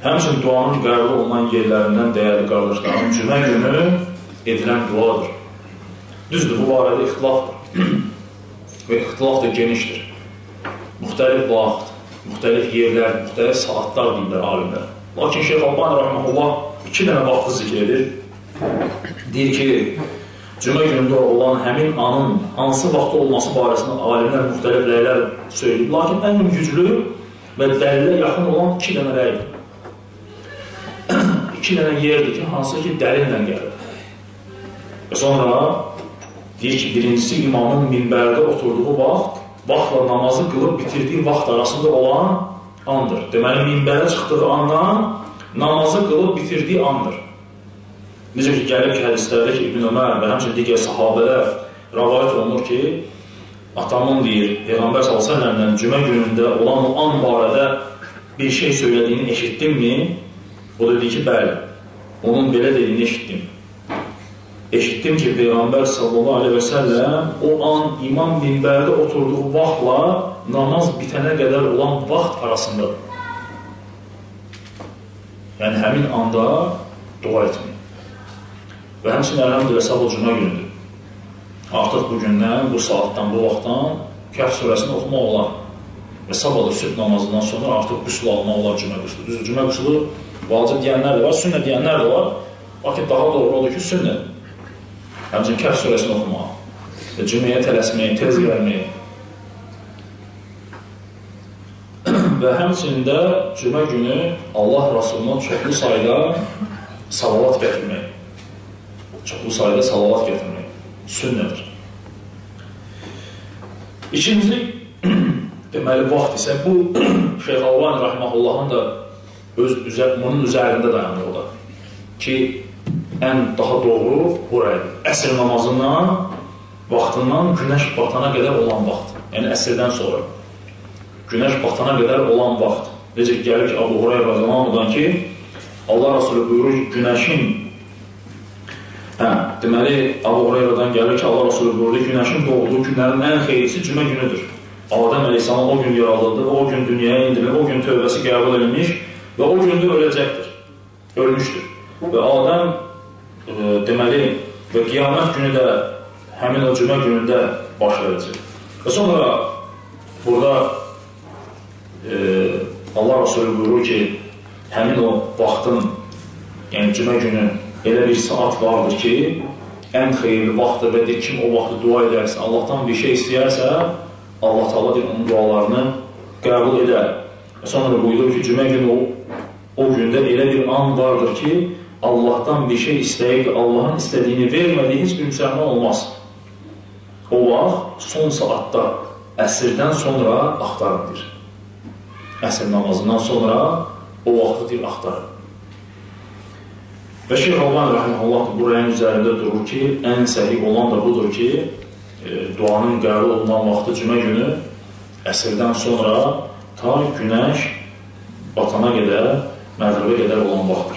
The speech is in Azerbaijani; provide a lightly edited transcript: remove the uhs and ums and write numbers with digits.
Həmçinin duanın qəbul olunan yerlərindən dəyərli qardaşlarım, cümə günü edilən duadır. Düzdür, bu barədə ixtilafdır və ixtilaf da genişdir. Müxtəlif vaxt, müxtəlif yerlər, müxtəlif saatlar deyirlər alimlər. Lakin Şeyx Albani Rəhməhullah 2 dənə vaxtı zikr edir. Deyir ki, cümə günündə olan həmin anın hansı vaxtda olması barəsində alimlər müxtəlif rəylər söyləyib. Lakin ən güclü və dəlilə yaxın olan 2 dənə rəydir. 2 dənə yerdir ki, hansı ki dəlillə gəlir. Və sonra deyir ki, birincisi imamın minbərdə oturduğu vaxtla namazı qılıb bitirdiyi vaxt arasında olan andır. Deməli, minbərə çıxdığı andan namazı qılıb bitirdiyi andır. Necə ki, gəlib ki, hədislərdə ki, İbn Ömər və həmçinin digər sahabələr rəvayət olunur ki, atamın deyir, Peyğəmbər s.ə.v-dən cümə günündə olan o an barədə bir şey söylədiyini eşitdimmi? O da deyir ki, bəli, onun belə dediyini eşitdim. Eşitdim ki, Peyğəmbər s.ə.v o an imam minbərdə oturduğu vaxtla namaz bitənə qədər olan vaxt arasındadır. Yəni, həmin anda dua etməyin. Və həmçinin əlhəmdülə sabah cümə günüdür. Artıq bu gündən, bu saatdan, bu vaxtdan Kəhf surəsini oxumaq olar. Və sabah da sübh namazından sonra artıq qüsül almaq olar cümə qüsülü. Düzdür, cümə qüsülü vacib deyənlər də var, sünnə deyənlər də var. Lakin daha doğru odur ki, sünnə. Həmçinin Kəhf surəsini oxumaq və cüməyə tələsmək, tez gəlmək. Və həmçinin də cümə günü Allah Rasuluna çoxlu sayda salavat gətirmək. Çoxlu sayda salavat gətirmək. Sünnədir. İkinci, deməli, vaxt isə bu, Şeyx Albani Rəhməhullahın da bunun üzərində dayanır o da. Ki, ən daha doğru buraydır. Əsr namazından, vaxtından günəş batana qədər olan vaxt. Yəni, əsrdən sonra. Günəş batana qədər olan vaxt. Necə ki, gəlir ki, Abu Hurayra radiyallahu ki, Allah Rasulü buyurur ki, günəşin deməli, Abu Hurayra'dan gəlir ki, Allah Rasulü buyurdu, günəşin doğduğu günlərin ən xeyrisi cümə günüdür. Adəm əleyhissalam o gün yaradıldı, o gün dünyaya indilir, o gün tövbəsi qəbul edilmiş və o gündə öləcəkdir, ölmüşdür. Və Adəm, deməli, və qiyamət günü də həmin o cümə günündə baş verəcək. Və sonra burada Allah Rasulü buyurur ki, həmin o vaxtın, yəni cümə günü elə bir saat vardır ki, ən xeyirli vaxtdır və deyir, kim o vaxtı dua edərsə, Allahdan bir şey istəyərsə, Allah Taala deyir, onun dualarını qəbul edər. Və sonra buyurur ki, cümə günü o gündə elə bir an vardır ki, Allahdan bir şey istəyib, Allahın istədiyini vermədiyi heç bir müsəlman olmaz. O vaxt son saatda, əsrdən sonra axtarındır. Əsr namazından sonra o vaxtı deyir, axtarın. Və Şeyx Albani Rəhməhullah bu rəyin üzərində durur ki, ən səhih olan da budur ki, duanın qəbul olunan vaxtı cümə günü əsrdən sonra ta günəş batana qədər, məğribə qədər olan vaxtdır.